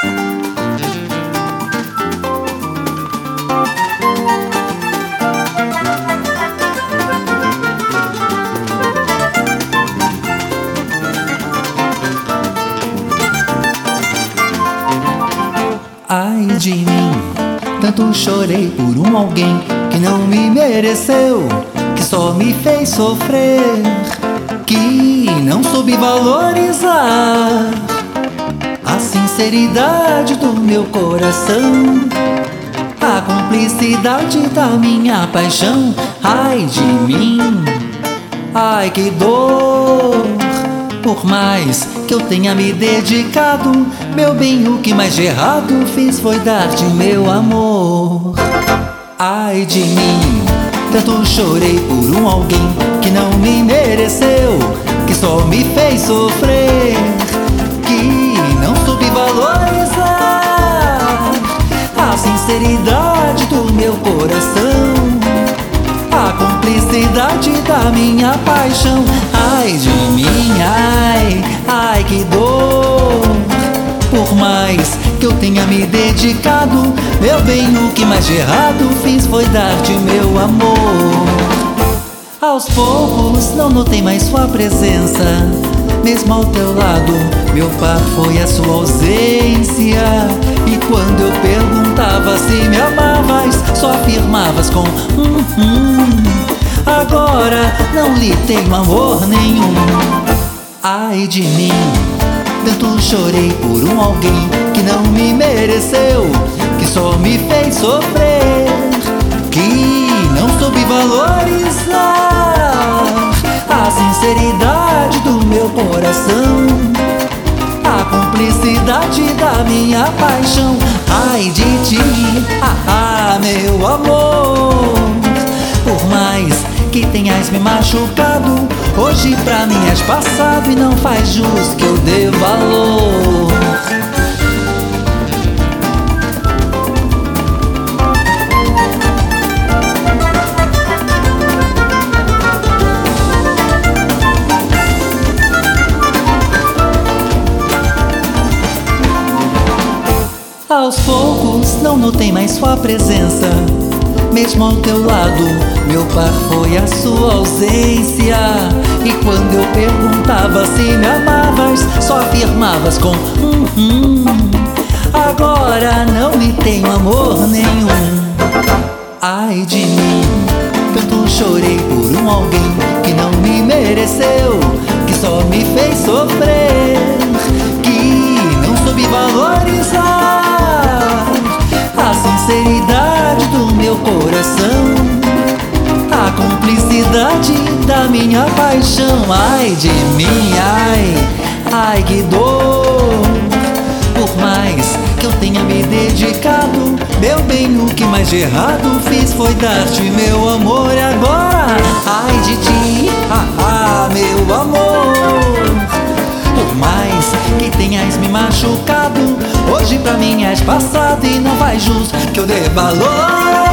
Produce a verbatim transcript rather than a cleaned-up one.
Ai de mim, tanto chorei por um alguém que não me mereceu, que só me fez sofrer, que não soube valorizar a sinceridade do meu coração, a cumplicidade da minha paixão. Ai de mim, ai que dor. Por mais que eu tenha me dedicado, meu bem, o que mais de errado fiz foi dar-te meu amor. Ai de mim, tanto chorei por um alguém que não me mereceu, que só me fez sofrer, que não soube valorizar a sinceridade do meu coração, a cumplicidade da minha paixão. Ai de mim, ai, ai que dor. Por mais que eu tenha me dedicado, meu bem, o que mais de errado fiz foi dar-te meu amor. Aos poucos não notei mais sua presença, mesmo ao teu lado meu par foi a sua ausência. E quando eu perguntava se me amavas, só afirmavas com hum, hum. Agora não lhe tenho amor nenhum. Ai de mim, tanto chorei por um alguém que não me mereceu, que só me fez sofrer, que não soube valorizar a sinceridade do meu coração, a cumplicidade da minha paixão. Ai de ti, ah, ah, meu amor. Por mais que tenhas me machucado, hoje pra mim és passado e não faz jus que eu dê valor. Aos poucos não notei mais sua presença, mesmo ao teu lado meu par foi a sua ausência. E quando eu perguntava se me amavas, só afirmavas com hum, hum. Agora não lhe tenho amor nenhum. Ai de mim, tanto chorei por um alguém que não me mereceu, que só me fez sofrer, que não soube valorizar a sinceridade do meu coração, a cumplicidade da minha paixão. Ai de mim, ai, ai que dor. Por mais que eu tenha me dedicado, meu bem, o que mais de errado fiz foi dar-te meu amor. E agora, ai de ti, ah, ah, meu amor. Por mais que tenhas me machucado, hoje pra mim és passado e não faz jus que eu dê valor.